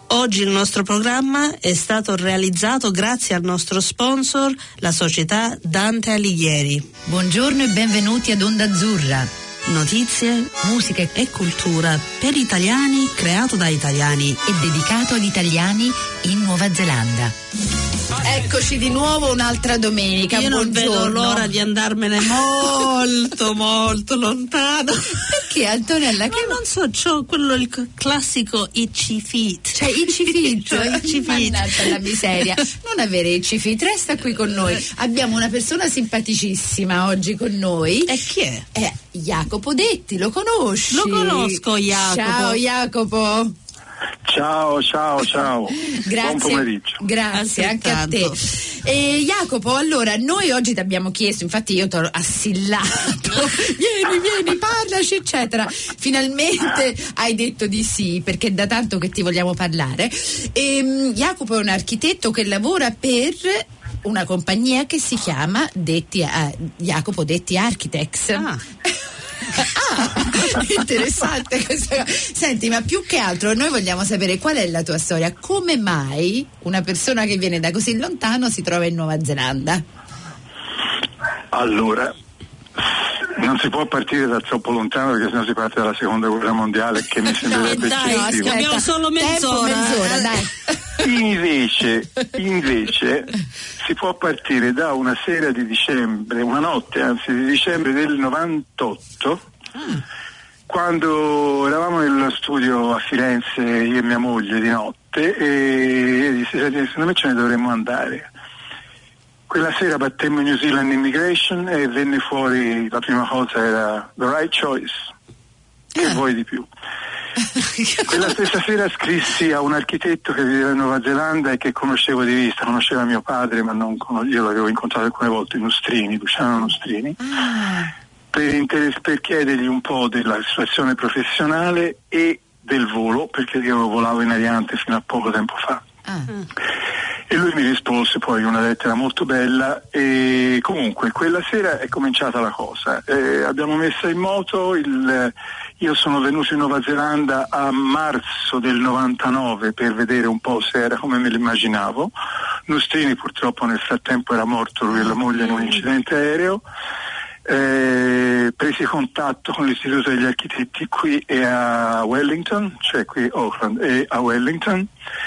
Oggi il nostro programma è stato realizzato grazie al nostro sponsor, la società Dante Alighieri. Buongiorno e benvenuti ad Onda Azzurra. Notizie, musica e cultura per italiani, creato da italiani e dedicato agli italiani in Nuova Zelanda. Eccoci di nuovo un'altra domenica. Io non vedo l'ora di andarmene molto lontano. Perché, Antonella? Ma non so, c'ho quello il classico itchy feet. Cioè itchy feet. Mannaggia la miseria. Non avere itchy feet, resta qui con noi. Abbiamo una persona simpaticissima oggi con noi. E chi è? È Jacopo Detti, lo conosci? Lo conosco, Jacopo. Ciao Jacopo. Ciao. Grazie. Buon pomeriggio. Grazie anche a te. Jacopo, allora noi oggi ti abbiamo chiesto, infatti io ti ho assillato, vieni, parlaci eccetera. Finalmente hai detto di sì, perché è da tanto che ti vogliamo parlare. Jacopo è un architetto che lavora per una compagnia che si chiama Jacopo Detti Architects. Interessante questa cosa. Senti, ma più che altro noi vogliamo sapere qual è la tua storia, come mai una persona che viene da così lontano si trova in Nuova Zelanda? Allora, non si può partire da troppo lontano, perché sennò si parte dalla seconda guerra mondiale, che mi sembrerebbe eccessivo. Abbiamo solo mezz'ora, dai. Invece si può partire da una sera di dicembre, una notte anzi di dicembre del 98, quando eravamo nello studio a Firenze, io e mia moglie, di notte, e disse: secondo me ce ne dovremmo andare. Quella sera battemmo New Zealand Immigration e venne fuori, la prima cosa era The Right Choice, che vuoi di più. Quella stessa sera scrissi a un architetto che viveva in Nuova Zelanda e che conoscevo di vista, conosceva mio padre, ma io l'avevo incontrato alcune volte, Luciano Nostrini, per chiedergli un po' della situazione professionale e del volo, perché io volavo in Ariante fino a poco tempo fa. E lui mi rispose poi una lettera molto bella, e comunque quella sera è cominciata la cosa. Abbiamo messo in moto io sono venuto in Nuova Zelanda a marzo del 99 per vedere un po' se era come me l'immaginavo. Nostrini purtroppo nel frattempo era morto, lui e la moglie, in un incidente aereo. Presi contatto con l'Istituto degli Architetti qui e a Wellington, cioè qui a Auckland e a Wellington.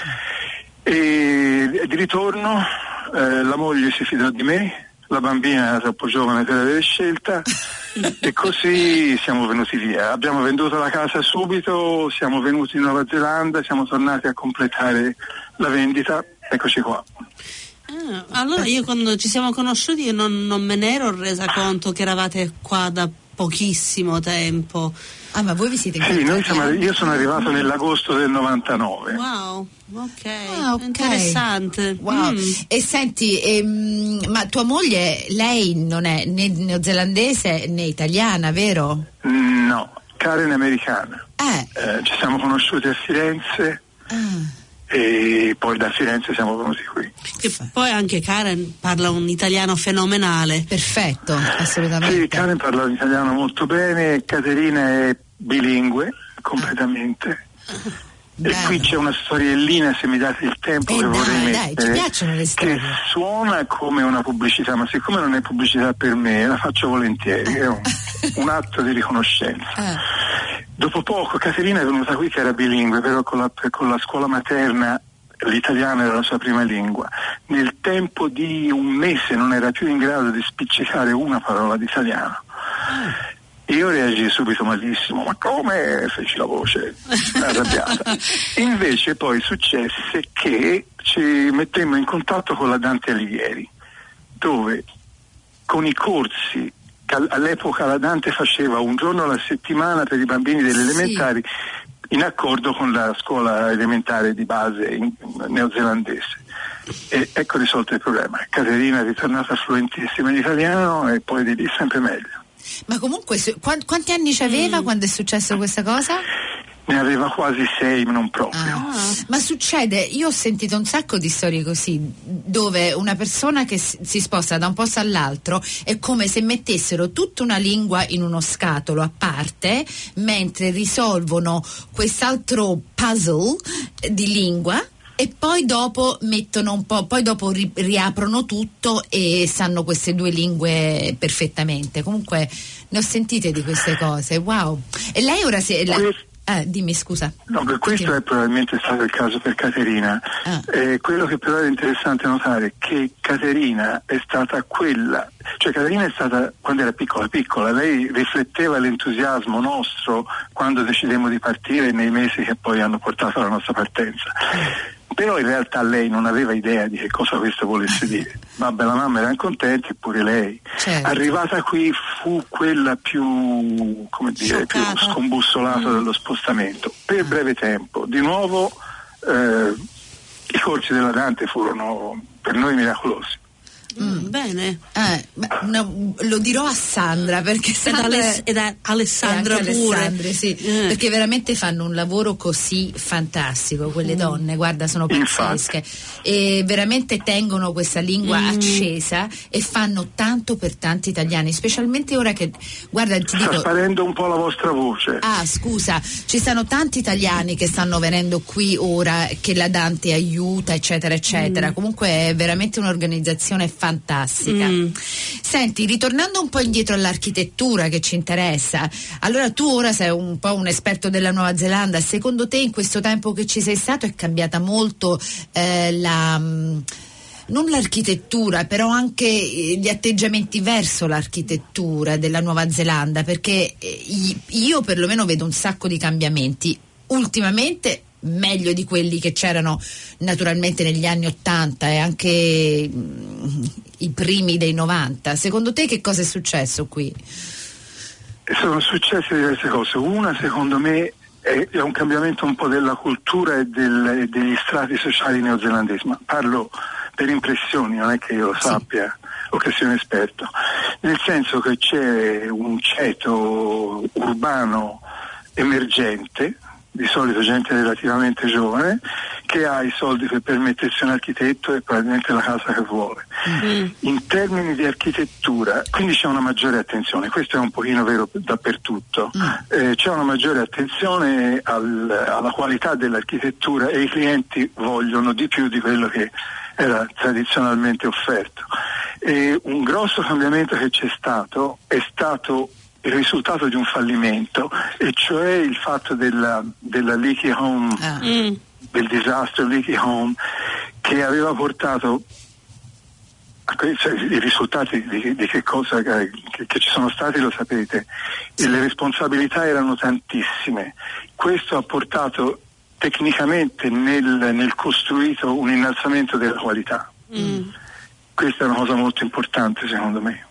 E di ritorno la moglie si fidò di me, la bambina era troppo giovane per avere scelta e così siamo venuti via. Abbiamo venduto la casa subito, siamo venuti in Nuova Zelanda, siamo tornati a completare la vendita, eccoci qua. Allora io quando ci siamo conosciuti non me ne ero resa conto che eravate qua da pochissimo tempo. Ma voi vi siete incontrati? Sì, io sono arrivato nell'agosto del 99. Wow, ok. Interessante. Wow. E senti, ma tua moglie, lei non è né neozelandese né italiana, vero? No, Karen è americana. Ci siamo conosciuti a Firenze. E poi da Firenze siamo venuti qui. E poi anche Karen parla un italiano fenomenale. Perfetto, assolutamente. Sì, Karen parla un italiano molto bene, Caterina è bilingue completamente. E qui c'è una storiellina, se mi date il tempo, che vorrei mettere. Dai, ci piacciono le storie. Che suona come una pubblicità, ma siccome non è pubblicità per me, la faccio volentieri, è un atto di riconoscenza. Dopo poco Caterina è venuta qui che era bilingue, però con la scuola materna l'italiano era la sua prima lingua. Nel tempo di un mese non era più in grado di spiccicare una parola di italiano. Io reagii subito malissimo, ma come? Feci la voce arrabbiata. Invece poi successe che ci mettemmo in contatto con la Dante Alighieri, dove con i corsi, all'epoca la Dante faceva un giorno alla settimana per i bambini delle elementari, in accordo con la scuola elementare di base neozelandese. E ecco risolto il problema. Caterina è ritornata fluentissima in italiano e poi di lì sempre meglio. Ma comunque quanti anni c'aveva quando è successo questa cosa? ne aveva quasi 6, non proprio. Ma succede, io ho sentito un sacco di storie così, dove una persona che si sposta da un posto all'altro è come se mettessero tutta una lingua in uno scatolo a parte, mentre risolvono quest'altro puzzle di lingua e poi dopo mettono un po', poi dopo riaprono tutto e sanno queste due lingue perfettamente. Comunque ne ho sentite di queste cose, wow. E lei ora dimmi, scusa. No, questo è probabilmente stato il caso per Caterina. Quello che però è interessante notare è che Caterina è stata quella, cioè Caterina è stata, quando era piccola, lei rifletteva l'entusiasmo nostro quando decidemmo di partire nei mesi che poi hanno portato alla nostra partenza. Però in realtà lei non aveva idea di che cosa questo volesse dire. Vabbè, la mamma era contenta e pure lei. Certo. Arrivata qui fu quella più, come dire, più scombussolata dallo spostamento. Per breve tempo. Di nuovo i corsi della Dante furono per noi miracolosi. Bene. Lo dirò a Sandra, perché Sandra ed Alessandra pure. Alessandra, sì, perché veramente fanno un lavoro così fantastico quelle donne, guarda, sono pazzesche e veramente tengono questa lingua accesa e fanno tanto per tanti italiani, specialmente ora che, guarda, ti dico, sta sparendo un po' la vostra voce. Scusa, ci stanno tanti italiani che stanno venendo qui ora, che la Dante aiuta, eccetera eccetera. Comunque è veramente un'organizzazione fantastica. Senti, ritornando un po' indietro all'architettura che ci interessa, allora tu ora sei un po' un esperto della Nuova Zelanda, secondo te in questo tempo che ci sei stato è cambiata molto non l'architettura, però anche gli atteggiamenti verso l'architettura della Nuova Zelanda, perché io perlomeno vedo un sacco di cambiamenti ultimamente, meglio di quelli che c'erano naturalmente negli anni 80 e anche i primi dei 90. Secondo te che cosa è successo qui? Sono successe diverse cose. Una, secondo me, è un cambiamento un po' della cultura e degli strati sociali neozelandesi, ma parlo per impressioni, non è che io lo sappia o che sia un esperto, nel senso che c'è un ceto urbano emergente, di solito gente relativamente giovane, che ha i soldi per permettersi un architetto e probabilmente la casa che vuole. In termini di architettura, quindi c'è una maggiore attenzione, questo è un pochino vero dappertutto, c'è una maggiore attenzione alla qualità dell'architettura e i clienti vogliono di più di quello che era tradizionalmente offerto. E un grosso cambiamento che c'è stato è stato il risultato di un fallimento, e cioè il fatto della leaky home, del disastro leaky home, che aveva portato i risultati di che cosa che ci sono stati, lo sapete, e le responsabilità erano tantissime. Questo ha portato tecnicamente nel costruito un innalzamento della qualità. Questa è una cosa molto importante secondo me.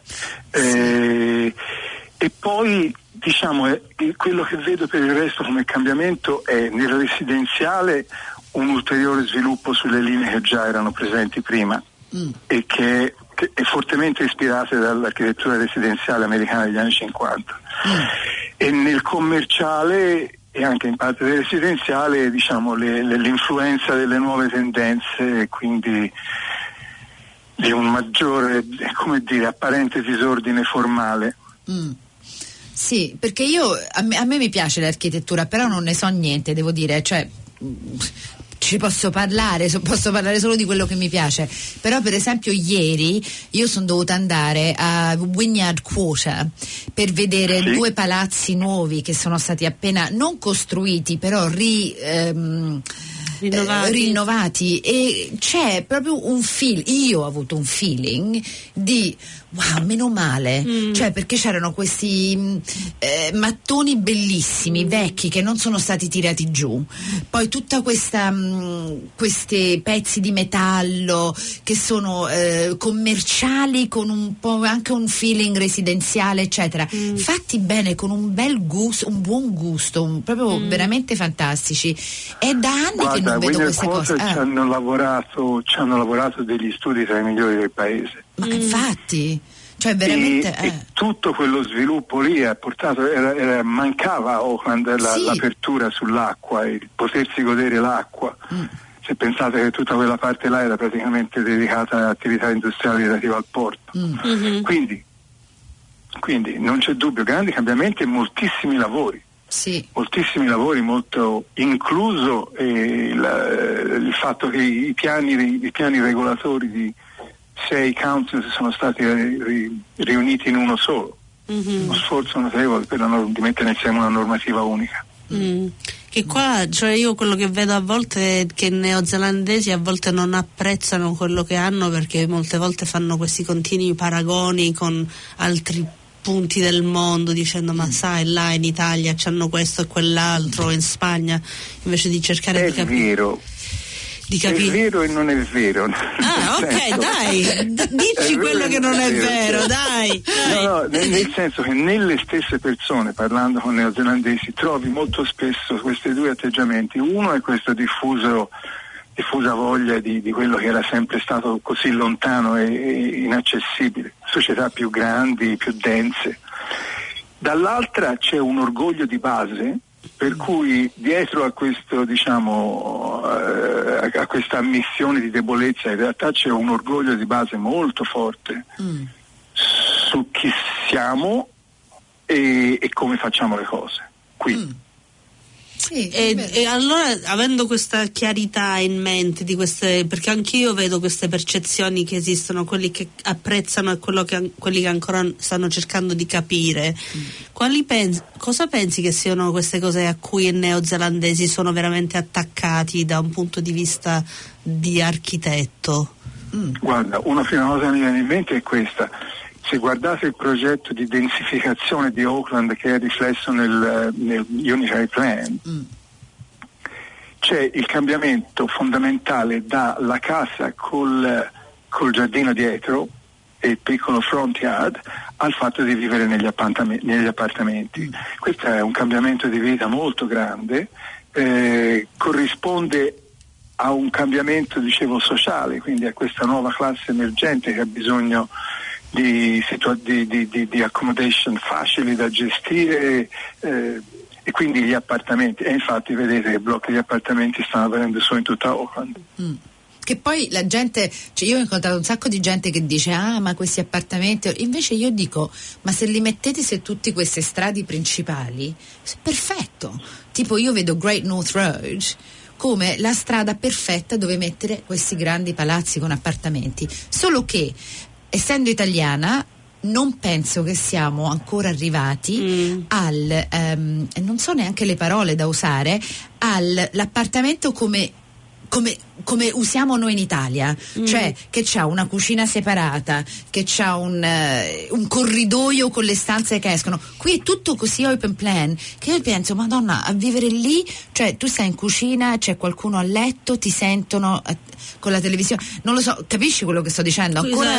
E poi diciamo quello che vedo per il resto come cambiamento è nel residenziale un ulteriore sviluppo sulle linee che già erano presenti prima e che è fortemente ispirate dall'architettura residenziale americana degli anni 50. E nel commerciale e anche in parte del residenziale, diciamo, l'influenza delle nuove tendenze, quindi di un maggiore, come dire, apparente disordine formale. Sì, perché a me mi piace l'architettura, però non ne so niente, devo dire, cioè ci posso parlare solo di quello che mi piace, però per esempio ieri io sono dovuta andare a Wynyard Quarter per vedere due palazzi nuovi che sono stati appena non costruiti, però rinnovati, e c'è proprio io ho avuto un feeling di wow, meno male, cioè perché c'erano questi mattoni bellissimi, vecchi, che non sono stati tirati giù, poi tutta questi pezzi di metallo che sono commerciali, con un po' anche un feeling residenziale, eccetera, fatti bene, con un bel gusto, un buon gusto, proprio veramente fantastici. È da anni che non vedo queste cose. Ci hanno lavorato degli studi tra i migliori del paese. Ma infatti, Cioè veramente e tutto quello sviluppo lì ha portato, mancava a Auckland l'apertura sull'acqua, il potersi godere l'acqua. Se pensate che tutta quella parte là era praticamente dedicata a attività industriali relative al porto. Quindi non c'è dubbio, grandi cambiamenti e moltissimi lavori. Sì. Moltissimi lavori, molto incluso il fatto che i piani regolatori di 6 council sono stati riuniti in uno solo. Uno sforzo notevole di mettere insieme una normativa unica. Che qua, cioè io quello che vedo a volte è che i neozelandesi a volte non apprezzano quello che hanno, perché molte volte fanno questi continui paragoni con altri punti del mondo, dicendo ma sai, là in Italia c'hanno questo e quell'altro, in Spagna, invece di cercare di capire. È vero e non è vero. Ok, dai, dici quello che non è vero, dai. No, nel senso che nelle stesse persone, parlando con neozelandesi, trovi molto spesso questi due atteggiamenti. Uno è questa diffusa voglia di quello che era sempre stato così lontano e inaccessibile, società più grandi, più dense. Dall'altra c'è un orgoglio di base, per cui dietro a questo, a questa ammissione di debolezza in realtà c'è un orgoglio di base molto forte su chi siamo e come facciamo le cose qui. Sì, e allora, avendo questa chiarità in mente di queste, perché anch'io vedo queste percezioni che esistono, quelli che apprezzano e quelli che ancora stanno cercando di capire, cosa pensi che siano queste cose a cui i neozelandesi sono veramente attaccati da un punto di vista di architetto? Guarda, una prima cosa che mi viene in mente è questa. Se guardate il progetto di densificazione di Auckland che è riflesso nel Unitary Plan, c'è il cambiamento fondamentale dalla casa col giardino dietro e il piccolo front yard al fatto di vivere negli appartamenti. Questo è un cambiamento di vita molto grande, corrisponde a un cambiamento, dicevo, sociale, quindi a questa nuova classe emergente che ha bisogno di accommodation facili da gestire e quindi gli appartamenti, e infatti vedete che blocchi di appartamenti stanno avvenendo solo in tutta Auckland. Che poi la gente, cioè io ho incontrato un sacco di gente che dice ma questi appartamenti, invece io dico ma se li mettete su tutte queste strade principali, perfetto, tipo io vedo Great North Road come la strada perfetta dove mettere questi grandi palazzi con appartamenti, solo che essendo italiana non penso che siamo ancora arrivati non so neanche le parole da usare, all'appartamento come usiamo noi in Italia, cioè che c'ha una cucina separata, che c'ha un corridoio con le stanze che escono. Qui è tutto così open plan che io penso, Madonna, a vivere lì, cioè tu stai in cucina, c'è qualcuno a letto, ti sentono con la televisione, non lo so, capisci quello che sto dicendo? Ancora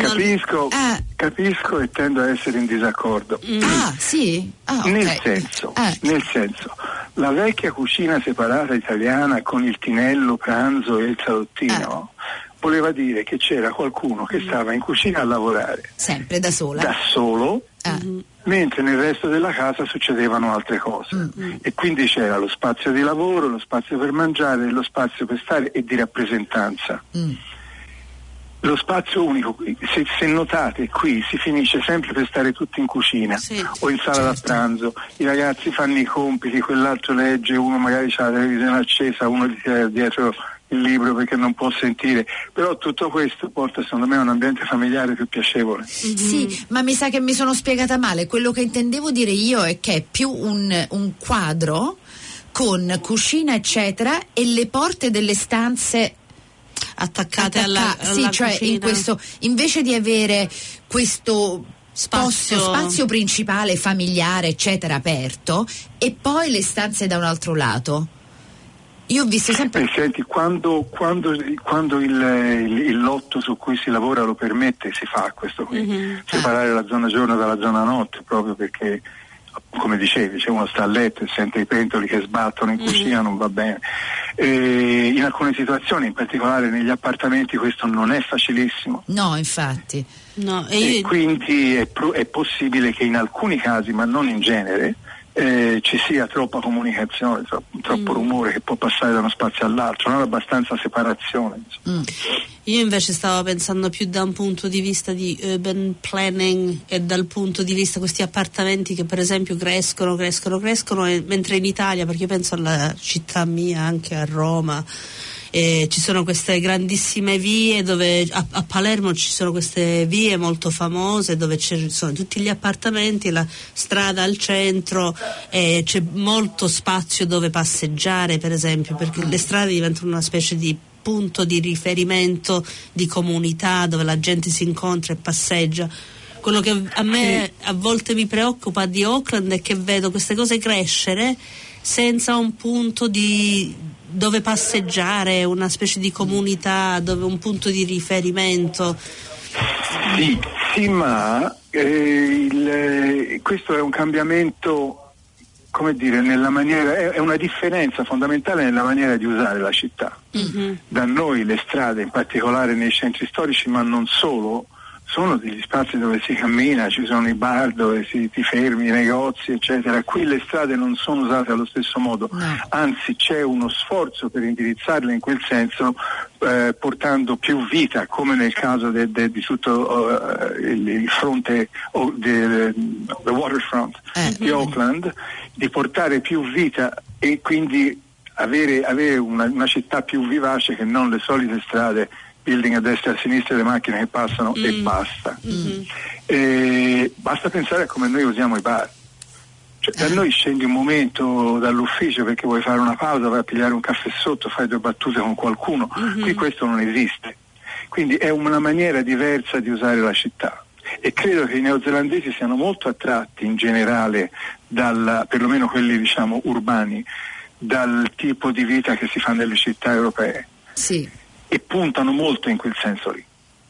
capisco e tendo a essere in disaccordo. Sì? Okay. Nel senso, la vecchia cucina separata italiana con il tinello, pranzo e il salottino voleva dire che c'era qualcuno che stava in cucina a lavorare sempre da solo mentre nel resto della casa succedevano altre cose e quindi c'era lo spazio di lavoro, lo spazio per mangiare, lo spazio per stare e di rappresentanza. Lo spazio unico, se notate qui si finisce sempre per stare tutti in cucina o in sala da pranzo, i ragazzi fanno i compiti, quell'altro legge, uno magari ha la televisione accesa, uno gli tira dietro il libro perché non può sentire, però tutto questo porta secondo me a un ambiente familiare più piacevole. Sì, ma mi sa che mi sono spiegata male. Quello che intendevo dire io è che è più un quadro con cucina eccetera e le porte delle stanze attaccate alla cioè cucina. In questo, invece di avere questo spazio principale familiare eccetera aperto e poi le stanze da un altro lato. Io ho visto sempre. Senti, quando il lotto su cui si lavora lo permette, si fa questo qui, separare la zona giorno dalla zona notte, proprio perché come dicevi, se uno sta a letto e sente i pentoli che sbattono in cucina non va bene. In alcune situazioni, in particolare negli appartamenti, questo non è facilissimo. No, infatti. No, e quindi è possibile che in alcuni casi, ma non in genere, ci sia troppa comunicazione, troppo rumore che può passare da uno spazio all'altro, non abbastanza separazione. Io invece stavo pensando più da un punto di vista di urban planning e dal punto di vista questi appartamenti che per esempio crescono mentre in Italia, perché io penso alla città mia, anche a Roma, ci sono queste grandissime vie dove a Palermo ci sono queste vie molto famose dove ci sono tutti gli appartamenti, la strada al centro, c'è molto spazio dove passeggiare, per esempio, perché le strade diventano una specie di punto di riferimento di comunità dove la gente si incontra e passeggia. Quello che a me a volte mi preoccupa di Auckland è che vedo queste cose crescere senza un punto dove passeggiare, una specie di comunità, dove un punto di riferimento. Sì, ma questo è un cambiamento, come dire, nella maniera, è una differenza fondamentale nella maniera di usare la città. Da noi le strade, in particolare nei centri storici, ma non solo, sono degli spazi dove si cammina, ci sono i bar dove ti fermi, i negozi, eccetera. Qui le strade non sono usate allo stesso modo, anzi c'è uno sforzo per indirizzarle in quel senso, portando più vita, come nel caso di tutto il fronte, the waterfront di Auckland, di portare più vita e quindi avere una città più vivace che non le solite strade, building a destra e a sinistra, le macchine che passano e basta. Basta pensare a come noi usiamo i bar. Cioè, da noi scendi un momento dall'ufficio perché vuoi fare una pausa, vai a pigliare un caffè sotto, fai 2 battute con qualcuno. Qui questo non esiste. Quindi è una maniera diversa di usare la città. E credo che i neozelandesi siano molto attratti in generale, perlomeno quelli diciamo urbani, dal tipo di vita che si fa nelle città europee. Sì. E puntano molto in quel senso lì.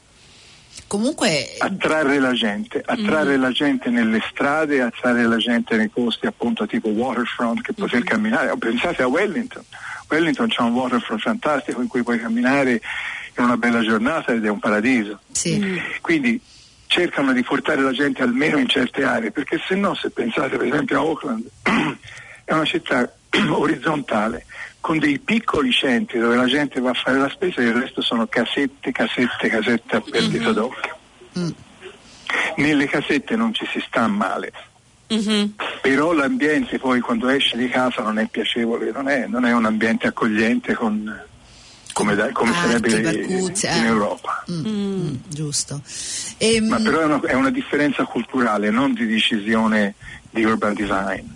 Comunque attrarre la gente nelle strade, attrarre la gente nei posti appunto tipo waterfront, che poter camminare. Pensate a Wellington c'è un waterfront fantastico in cui puoi camminare in una bella giornata ed è un paradiso. Quindi cercano di portare la gente almeno in certe aree, perché se no, se pensate per esempio a Auckland è una città orizzontale con dei piccoli centri dove la gente va a fare la spesa e il resto sono casette a perdita d'occhio. Nelle casette non ci si sta male, però l'ambiente poi quando esci di casa non è piacevole, non è un ambiente accogliente come sarebbe in Europa. Giusto. Ma però è una differenza culturale, non di decisione di urban design.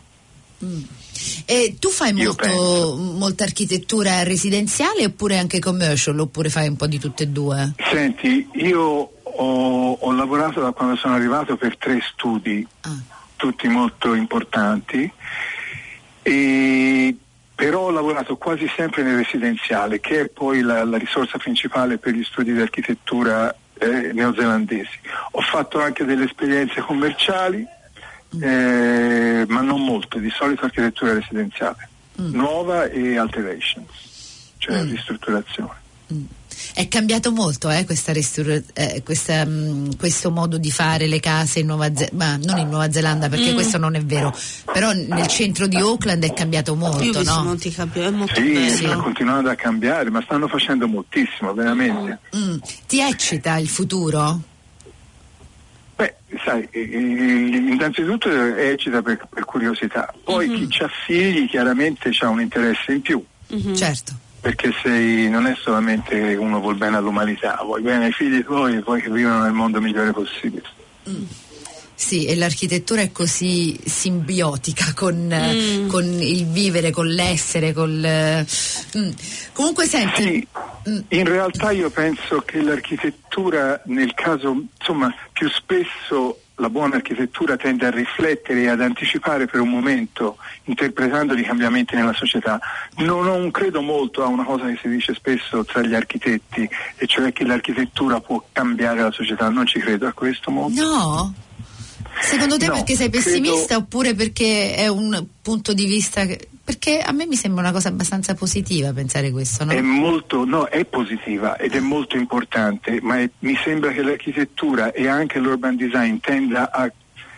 E tu fai molta architettura residenziale oppure anche commercial, oppure fai un po' di tutte e due? Senti, io ho lavorato da quando sono arrivato per 3 studi, tutti molto importanti, però ho lavorato quasi sempre nel residenziale, che è poi la risorsa principale per gli studi di architettura neozelandesi. Ho fatto anche delle esperienze commerciali, ma non molto, di solito architettura residenziale, nuova e alterations, cioè ristrutturazione. È cambiato molto questo modo di fare le case in ma non in Nuova Zelanda, perché questo non è vero, però nel centro di Auckland è cambiato molto, no? È molto sì, sta continuando a cambiare, ma stanno facendo moltissimo, veramente. Ti eccita il futuro? Beh, sai, innanzitutto eccita per curiosità, poi chi ha figli chiaramente ha un interesse in più. Certo. Perché non è solamente uno vuol bene all'umanità, vuoi bene ai figli tuoi e vuoi che vivano nel mondo migliore possibile. Sì, e l'architettura è così simbiotica con il vivere, con l'essere, comunque senti. Sì, in realtà io penso che l'architettura, nel caso, insomma, più spesso la buona architettura tende a riflettere e ad anticipare per un momento, interpretando i cambiamenti nella società. Non credo molto a una cosa che si dice spesso tra gli architetti, e cioè che l'architettura può cambiare la società. Non ci credo a questo molto. No? Secondo te perché sei pessimista oppure perché è un punto di vista perché a me mi sembra una cosa abbastanza positiva pensare questo, no? È positiva ed è molto importante, ma mi sembra che l'architettura e anche l'urban design tenda a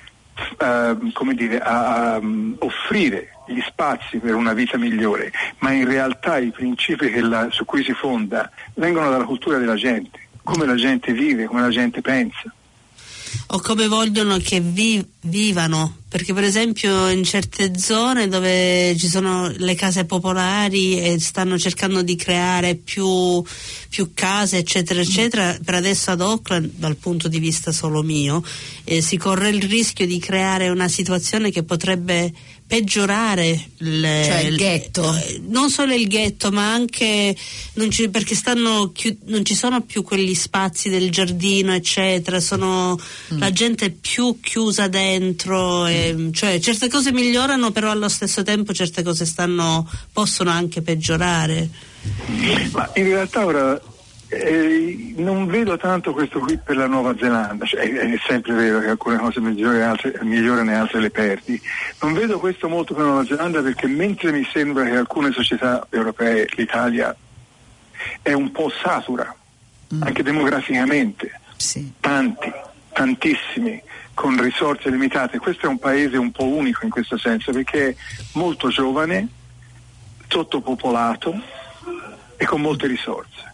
offrire gli spazi per una vita migliore, ma in realtà i principi su cui si fonda vengono dalla cultura della gente, come la gente vive, come la gente pensa. O come vogliono che vivano, perché per esempio in certe zone dove ci sono le case popolari e stanno cercando di creare più case eccetera eccetera, per adesso ad Auckland, dal punto di vista solo mio, si corre il rischio di creare una situazione che potrebbe peggiorare cioè il ghetto, non solo il ghetto ma anche perché non ci sono più quegli spazi del giardino eccetera, la gente è più chiusa dentro cioè certe cose migliorano però allo stesso tempo certe cose possono anche peggiorare. Ma in realtà ora non vedo tanto questo qui per la Nuova Zelanda, cioè, è sempre vero che alcune cose migliorano e altre le perdi. Non vedo questo molto per la Nuova Zelanda perché mentre mi sembra che alcune società europee, l'Italia, è un po' satura, anche demograficamente, sì. Tantissimi, con risorse limitate. Questo è un paese un po' unico in questo senso perché è molto giovane, sottopopolato e con molte risorse.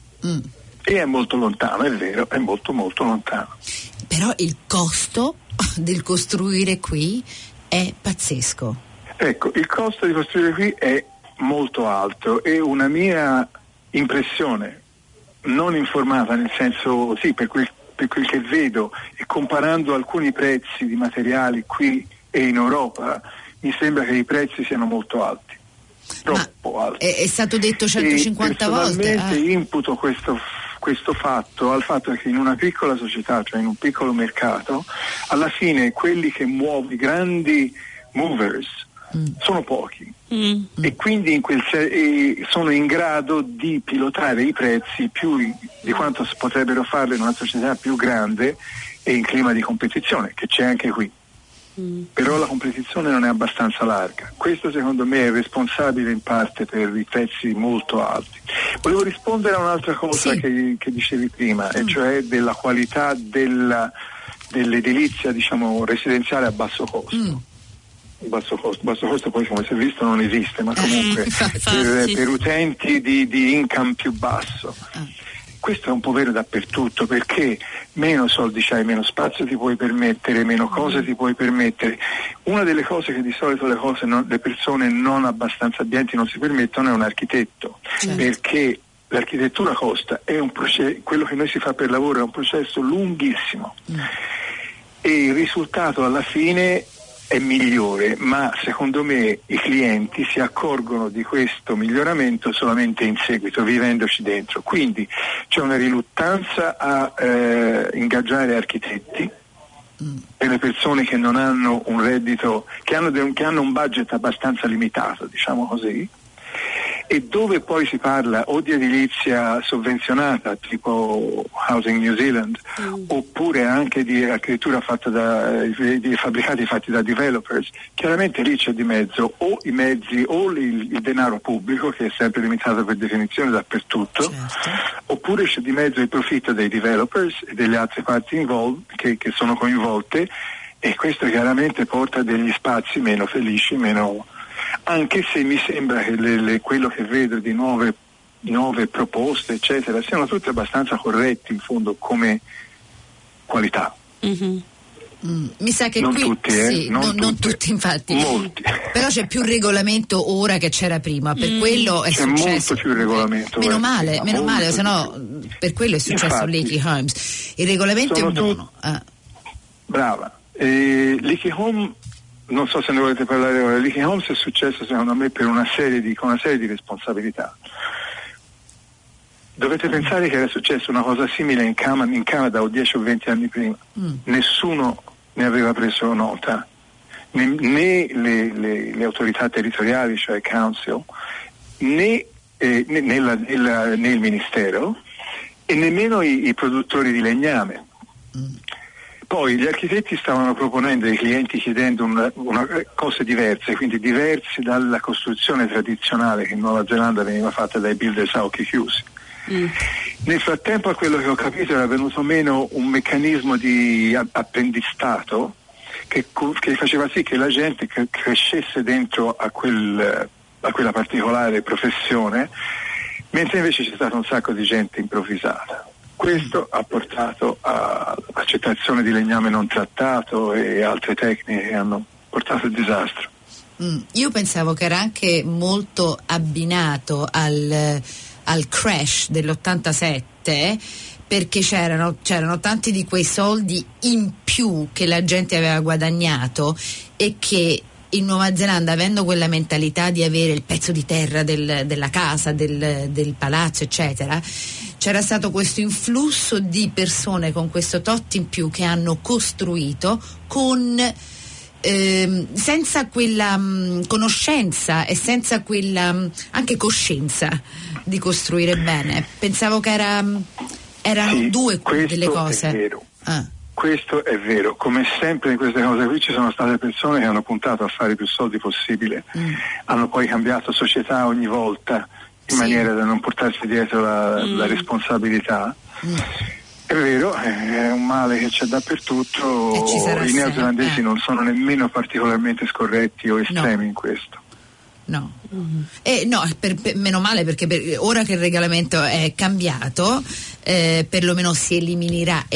E è molto lontano, è vero, è molto molto lontano. Però il costo del costruire qui è pazzesco. Ecco, il costo di costruire qui è molto alto e una mia impressione, non informata, nel senso sì, per quel che vedo e comparando alcuni prezzi di materiali qui e in Europa, mi sembra che i prezzi siano molto alti. Troppo alto. È stato detto 150 volte. Personalmente imputo questo fatto al fatto che in una piccola società, cioè in un piccolo mercato, alla fine quelli che muovono i grandi movers sono pochi e quindi sono in grado di pilotare i prezzi più di quanto potrebbero farlo in una società più grande e in clima di competizione, che c'è anche qui. Però la competizione non è abbastanza larga. Questo secondo me è responsabile in parte per i prezzi molto alti. Volevo rispondere a un'altra cosa che dicevi prima, e cioè della qualità dell'edilizia, diciamo, residenziale a basso costo. Basso costo poi, come si è visto, non esiste, ma comunque per utenti di income più basso. Questo è un po' vero dappertutto, perché meno soldi c'hai, meno spazio ti puoi permettere, meno cose ti puoi permettere. Una delle cose che di solito le persone non abbastanza abbienti non si permettono è un architetto, perché l'architettura costa, è un quello che noi si fa per lavoro è un processo lunghissimo e il risultato alla fine è migliore, ma secondo me i clienti si accorgono di questo miglioramento solamente in seguito, vivendoci dentro. Quindi c'è una riluttanza a ingaggiare architetti per le persone che non hanno un reddito, che hanno un budget abbastanza limitato, diciamo così, e dove poi si parla o di edilizia sovvenzionata tipo Housing New Zealand oppure anche di architettura fatta di fabbricati fatti da developers, chiaramente lì c'è di mezzo o i mezzi o il denaro pubblico, che è sempre limitato per definizione dappertutto, oppure c'è di mezzo il profitto dei developers e delle altre parti che sono coinvolte, e questo chiaramente porta a degli spazi meno felici, anche se mi sembra che quello che vedo di nuove proposte eccetera siano tutte abbastanza corretti in fondo come qualità. Mi sa che non qui tutti, non tutti infatti, molti. Però c'è più regolamento ora che c'era prima, per quello è c'è successo molto più regolamento, meno male, sennò per quello è successo Lakey Homes. Il regolamento è buono. Brava. Lakey Home, non so se ne volete parlare ora. Lakey Homes è successo secondo me per una serie di responsabilità. Dovete pensare che era successa una cosa simile in Canada o 10 o 20 anni prima. Nessuno ne aveva preso nota, né le autorità territoriali, cioè Council, né il Ministero, e nemmeno i produttori di legname. Poi gli architetti stavano proponendo ai clienti, chiedendo cose diverse, quindi diverse dalla costruzione tradizionale che in Nuova Zelanda veniva fatta dai builders a occhi chiusi. Nel frattempo, a quello che ho capito, era venuto meno un meccanismo di apprendistato che faceva sì che la gente crescesse dentro a quella particolare professione, mentre invece c'è stato un sacco di gente improvvisata. Questo ha portato all'accettazione di legname non trattato e altre tecniche che hanno portato al disastro. Io pensavo che era anche molto abbinato al crash dell'87, perché c'erano tanti di quei soldi in più che la gente aveva guadagnato e che in Nuova Zelanda, avendo quella mentalità di avere il pezzo di terra della casa, del palazzo, eccetera, c'era stato questo influsso di persone con questo tot in più che hanno costruito senza quella conoscenza e senza quella anche coscienza di costruire bene. Pensavo che erano due delle cose. È vero. Questo è vero, come sempre in queste cose qui ci sono state persone che hanno puntato a fare più soldi possibile, hanno poi cambiato società ogni volta in maniera da non portarsi dietro la responsabilità. È vero, è un male che c'è dappertutto, i neozelandesi non sono nemmeno particolarmente scorretti o estremi in questo. No, meno male, perché ora che il regolamento è cambiato, perlomeno si eliminerà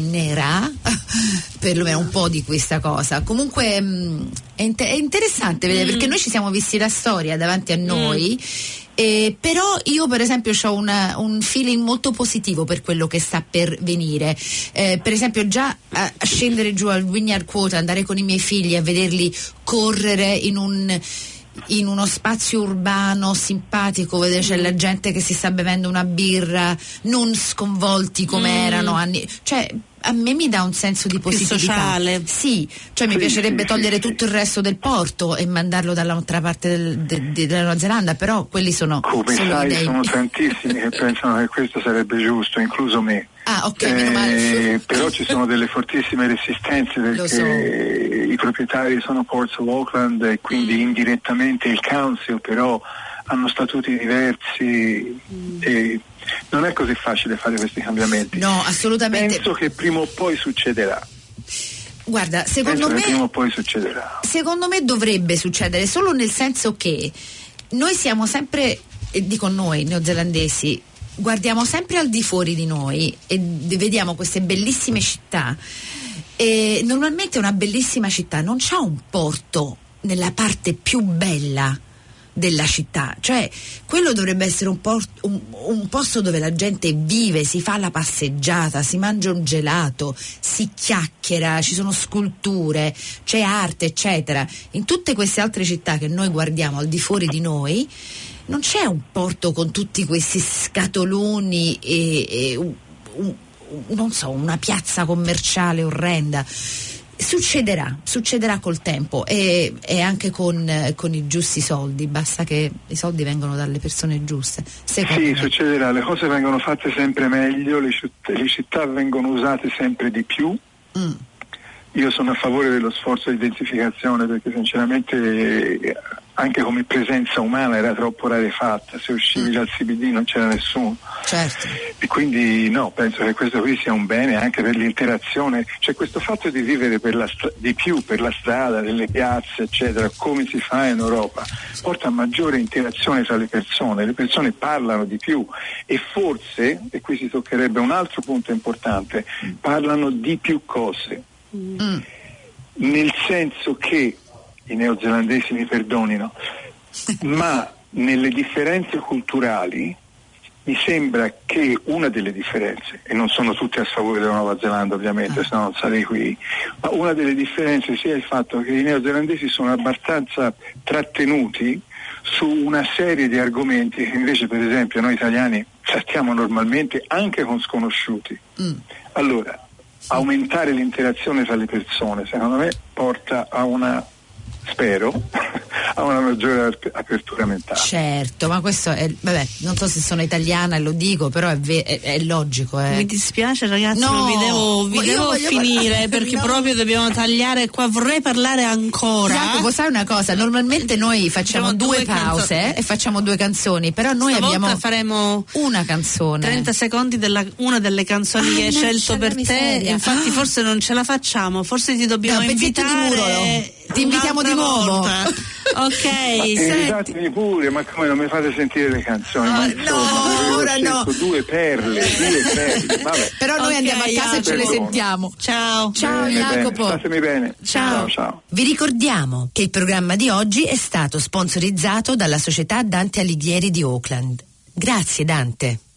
perlomeno un po' di questa cosa. Comunque è interessante vedere, perché noi ci siamo visti la storia davanti a noi. Però io per esempio ho un feeling molto positivo per quello che sta per venire, per esempio già a scendere giù al Wynyard Quarter, andare con i miei figli a vederli correre in uno spazio urbano simpatico, vedere c'è la gente che si sta bevendo una birra, non sconvolti come erano anni, cioè a me mi dà un senso di positività sociale. Sì, cioè mi piacerebbe togliere tutto il resto del porto e mandarlo dall'altra parte della Nuova Zelanda, però quelli sono come sai sono tantissimi che pensano che questo sarebbe giusto, incluso me. Ok, meno male. Però ci sono delle fortissime resistenze, perché i proprietari sono Ports of Auckland e quindi indirettamente il Council, però hanno statuti diversi e non è così facile fare questi cambiamenti. No, assolutamente. Penso che prima o poi succederà. Guarda, secondo me prima o poi succederà. Secondo me dovrebbe succedere, solo nel senso che noi siamo sempre, e dico noi neozelandesi, guardiamo sempre al di fuori di noi e vediamo queste bellissime città, e normalmente una bellissima città non c'ha un porto nella parte più bella della città, cioè quello dovrebbe essere un posto dove la gente vive, si fa la passeggiata, si mangia un gelato, si chiacchiera, ci sono sculture, c'è arte, eccetera. In tutte queste altre città che noi guardiamo al di fuori di noi non c'è un porto con tutti questi scatoloni e non so, una piazza commerciale orrenda. Succederà col tempo e anche con i giusti soldi, basta che i soldi vengano dalle persone giuste. Sì, succederà, le cose vengono fatte sempre meglio, le città vengono usate sempre di più. Io sono a favore dello sforzo di identificazione, perché sinceramente anche come presenza umana era troppo rarefatta, se uscivi dal CBD non c'era nessuno. Certo. E quindi no, penso che questo qui sia un bene anche per l'interazione, cioè questo fatto di vivere di più per la strada, nelle piazze eccetera, come si fa in Europa, porta a maggiore interazione tra le persone parlano di più e forse, e qui si toccherebbe un altro punto importante, parlano di più cose. Nel senso che i neozelandesi mi perdonino, ma nelle differenze culturali mi sembra che una delle differenze, e non sono tutte a sfavore della Nuova Zelanda ovviamente, se no non sarei qui, ma una delle differenze sia il fatto che i neozelandesi sono abbastanza trattenuti su una serie di argomenti che invece per esempio noi italiani trattiamo normalmente anche con sconosciuti. Allora, aumentare l'interazione tra le persone secondo me porta a a una maggiore apertura mentale. Certo, ma questo è, vabbè, non so se sono italiana e lo dico, però è logico. Mi dispiace ragazzi, no, vi devo finire perché no. proprio dobbiamo tagliare qua, vorrei parlare ancora. Jacopo, sai una cosa, normalmente noi facciamo due pause e facciamo 2 canzoni, però noi faremo una canzone, 30 secondi una delle canzoni che hai scelto per te, infatti forse non ce la facciamo, forse ti dobbiamo invitare, ti invitiamo di nuovo. Ok, invitatemi pure, ma come non mi fate sentire le canzoni? Ma insomma, ora no, 2 perle, vabbè. Però noi andiamo a casa e ce le sentiamo. Ciao Jacopo, statemi bene. Ciao. Vi ricordiamo che il programma di oggi è stato sponsorizzato dalla società Dante Alighieri di Auckland. Grazie Dante.